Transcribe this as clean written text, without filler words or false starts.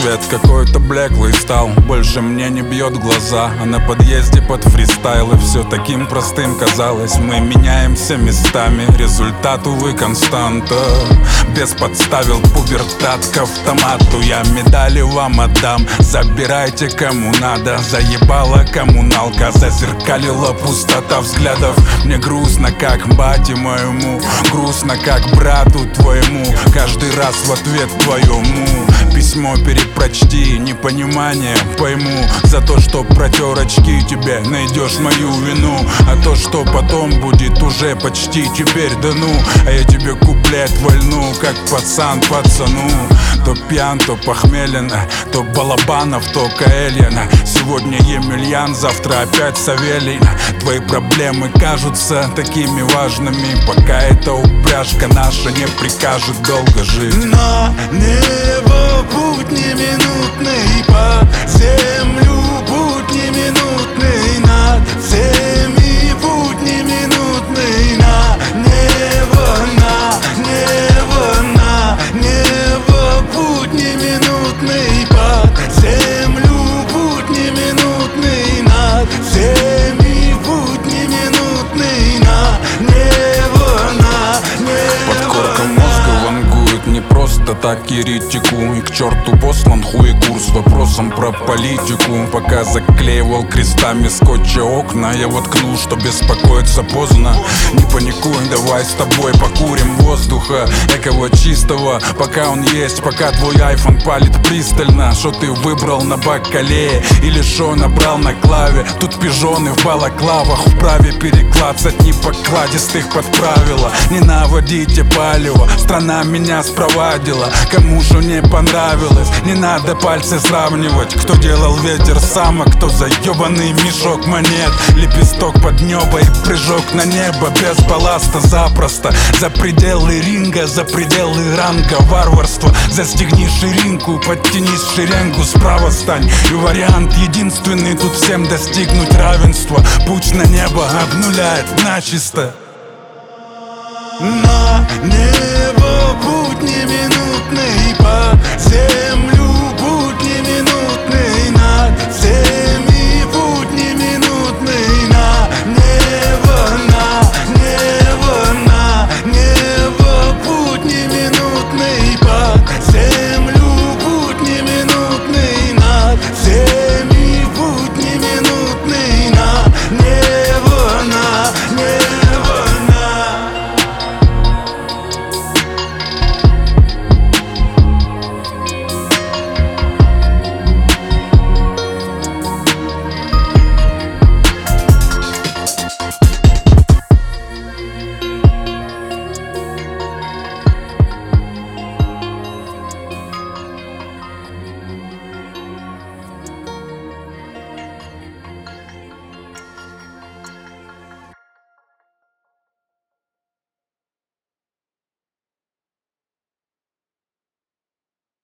Свет какой-то блеклый стал, больше мне не бьет глаза. А на подъезде под фристайлы все таким простым казалось. Мы меняемся местами, результат, увы, константа. Без подставил пубертат к автомату. Я медали вам отдам, забирайте кому надо. Заебала коммуналка, зазеркалила пустота взглядов. Мне грустно, как бате моему, грустно, как брату твоему. Каждый раз в ответ твоему письмо перепрочти, непонимание пойму. За то, что протер очки, тебе найдешь мою вину. А то, что потом будет, уже почти теперь да ну. А я тебе куплет вольну, как пацан пацану. То пьян, то похмелен, то Балабанов, то Каэльяна. Сегодня Емельян, завтра опять Савелий. Твои проблемы кажутся такими важными, пока эта упряжка наша не прикажет долго жить. На небо путь неминутный, по землю путь неминутный, над всеми путь неминутный. На небо, на небо, на небо путь неминутный, по землю путь неминутный, над всеми путь неминутный. На небо, на небо. Подкорка мозга вангует не просто так еретику. И к черту послан хуй курс вопросом про политику. Пока заклеивал крестами скотча окна, я воткнул, что беспокоиться поздно. Не паникуй, давай с тобой покурим воздуха экого чистого, пока он есть, пока твой айфон палит пристально. Что ты выбрал на бакалее или шо набрал на клаве? Тут пижоны в балаклавах вправе переклацать непокладистых под правила. Не наводите палево, страна меня спровадила. Кому же не понравилось, не надо пальцы сравнивать. Кто делал ветер сам, а кто заебанный мешок монет. Лепесток под небо и прыжок на небо без балласта запросто. За пределы ринга, за пределы ранга варварства. Застегни ширинку, подтянись в шеренгу, справа стань. И вариант единственный тут всем достигнуть равенства. Путь на небо обнуляет начисто. На небо